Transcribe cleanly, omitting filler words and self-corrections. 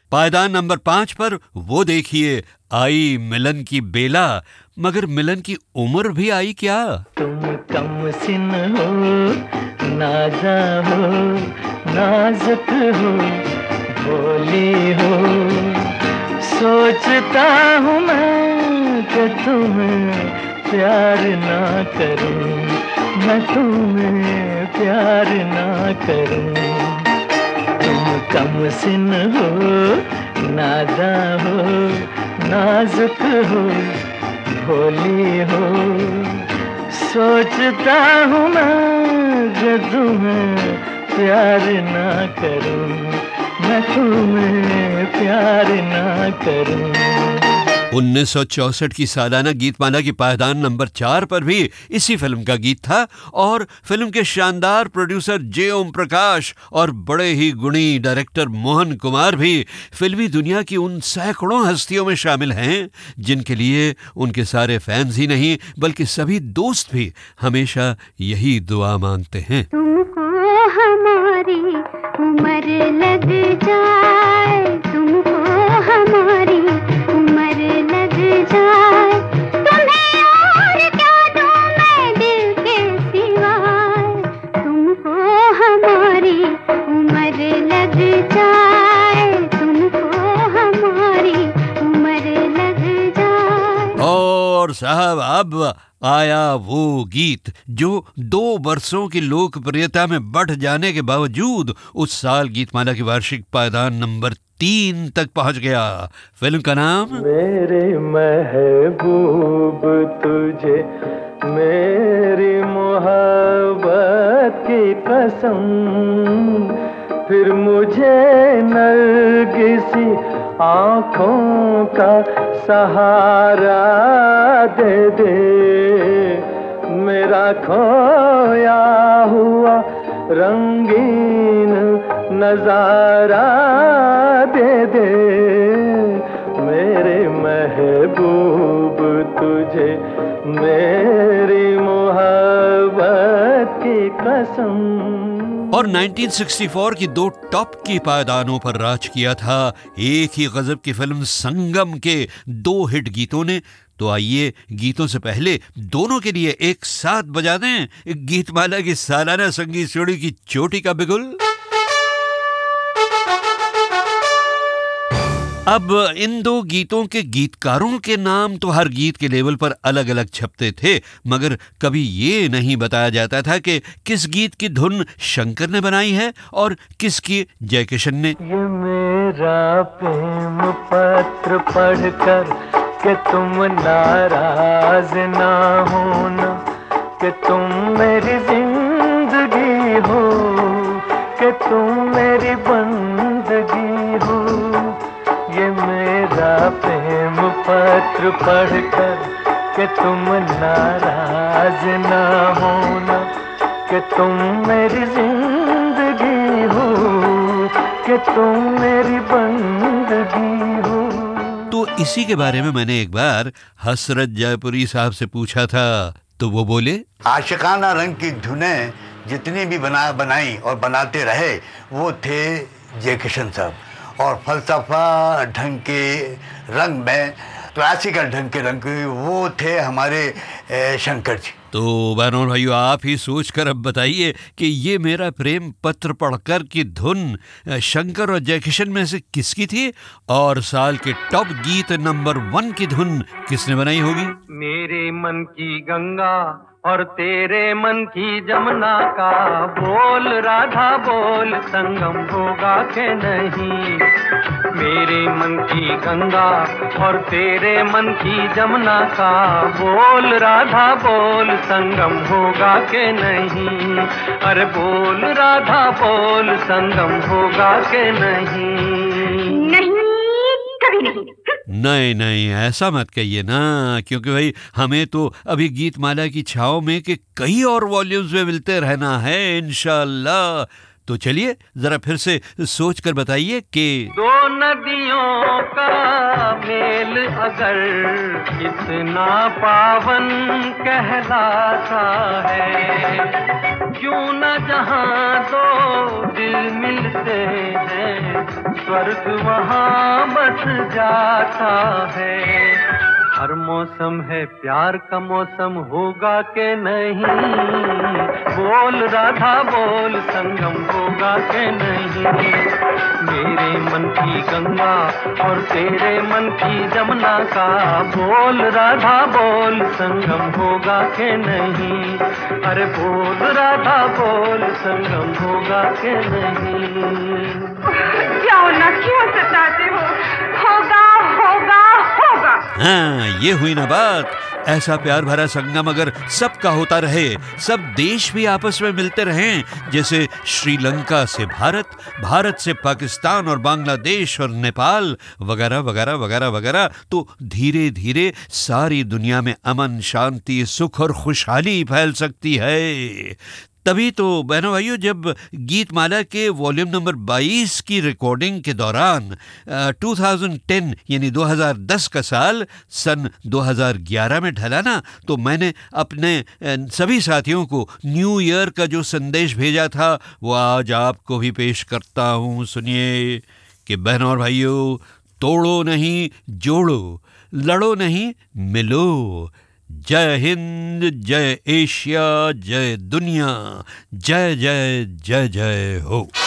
पायदान नंबर 5 पर वो देखिए, आई मिलन की बेला, मगर मिलन की उम्र भी आई क्या? तुम कम सिन हो, नाजा हो, नाजुक हो, भोली हो, सोचता हूँ मैं कि तुम्हें प्यार ना करूं, मैं तुम्हें प्यार ना करूं। तुम कम सिन हो, नादा हो, नाजुक हो, भोली हो, सोचता हूँ मैं कि तुम्हें प्यार ना करूं, मैं तुम्हें प्यार ना करूं। 1964 की सालाना गीतमाला की पायदान नंबर 4 पर भी इसी फिल्म का गीत था और फिल्म के शानदार प्रोड्यूसर जे ओम प्रकाश और बड़े ही गुणी डायरेक्टर मोहन कुमार भी फिल्मी दुनिया की उन सैकड़ों हस्तियों में शामिल हैं जिनके लिए उनके सारे फैंस ही नहीं बल्कि सभी दोस्त भी हमेशा यही दुआ मांगते हैं। तुमको हमारी उम्र लग जाए, तुमको हमारी उम्र लग जाए, तुम्हें और क्या दूं मैं दिल के सिवाय, तुमको हमारी उम्र लग जाए, तुमको हमारी उम्र लग जाए। और साहब अब आया वो गीत जो 2 वर्षों की लोकप्रियता में बढ़ जाने के बावजूद उस साल गीतमाला की वार्षिक पायदान नंबर 3 तक पहुंच गया। फिल्म का नाम मेरे महबूब तुझे मेरी मोहब्बत की कसम, फिर मुझे नरगिसी आँखों का सहारा दे दे, मेरा खोया हुआ रंगीन नजारा दे दे, मेरे महबूब तुझे मेरी मोहब्बत की कसम। और 1964 की 2 टॉप की पायदानों पर राज किया था एक ही गजब की फिल्म संगम के 2 हिट गीतों ने। तो आइए गीतों से पहले दोनों के लिए एक साथ बजा दें गीतमाला की सालाना संगीत जोड़ी की चोटी का बिगुल। अब इन 2 गीतों के गीतकारों के नाम तो हर गीत के लेवल पर अलग अलग छपते थे, मगर कभी ये नहीं बताया जाता था कि किस गीत की धुन शंकर ने बनाई है और किसकी जयकिशन ने। ये मेरा प्रेम पत्र पढ़कर कि तुम नाराज ना होना, कि तुम मेरी जिंदगी हो, कि तुम मेरी बंदगी हो, ये मेरा प्रेम पत्र पढ़कर कि तुम नाराज ना होना, कि तुम मेरी जिंदगी हो, कि तुम मेरी बंदगी हो। तो इसी के बारे में मैंने एक बार हसरत जयपुरी साहब से पूछा था, तो वो बोले आशिकाना रंग की धुनें जितनी भी बनाई और बनाते रहे वो थे जयकिशन साहब, और फलसफा ढंग के रंग में क्लासिकल ढंग के रंग वो थे हमारे शंकर जी। तो बहनों भाइयों आप ही सोच कर अब बताइए कि ये मेरा प्रेम पत्र पढ़कर की धुन शंकर और जयकिशन में से किसकी थी और साल के टॉप गीत नंबर 1 की धुन किसने बनाई होगी? मेरे मन की गंगा और तेरे मन की जमुना का बोल राधा बोल, संगम होगा के नहीं। मेरे मन की गंगा और तेरे मन की जमुना का बोल राधा बोल, संगम होगा के नहीं। अरे बोल राधा बोल, संगम होगा के नहीं। नहीं, कभी नहीं। नहीं नहीं ऐसा मत कहिए ना, क्योंकि भाई हमें तो अभी गीतमाला की छाव में के कई और वॉल्यूम्स में मिलते रहना है इंशाल्लाह। तो चलिए जरा फिर से सोच कर बताइए कि दो नदियों का मेल अगर कितना पावन कहलाता है, क्यों न जहां दो दिल मिलते हैं स्वर्ग वहां बस जाता है। हर मौसम है प्यार का मौसम, होगा के नहीं, बोल राधा बोल संगम होगा के नहीं। मेरे मन की गंगा और तेरे मन की जमुना का, बोल राधा बोल संगम होगा के नहीं। अरे बोल राधा बोल संगम होगा के नहीं। जाओ ना, क्यों सताते हो? होगा होगा होगा। हाँ, ये हुई ना बात। ऐसा प्यार भरा संगम अगर सबका होता रहे, सब देश भी आपस में मिलते रहें, जैसे श्रीलंका से भारत, भारत से पाकिस्तान और बांग्लादेश और नेपाल वगैरह वगैरह वगैरह वगैरह, तो धीरे धीरे सारी दुनिया में अमन, शांति, सुख और खुशहाली फैल सकती है। तभी तो बहनों भाइयों, जब गीतमाला के वॉल्यूम नंबर 22 की रिकॉर्डिंग के दौरान 2010 यानी 2010 का साल सन 2011 में ढला ना, तो मैंने अपने सभी साथियों को न्यू ईयर का जो संदेश भेजा था वो आज आपको भी पेश करता हूँ। सुनिए कि बहनों और भाइयों, तोड़ो नहीं जोड़ो, लड़ो नहीं मिलो। जय हिंद, जय एशिया, जय दुनिया, जय जय जय जय हो।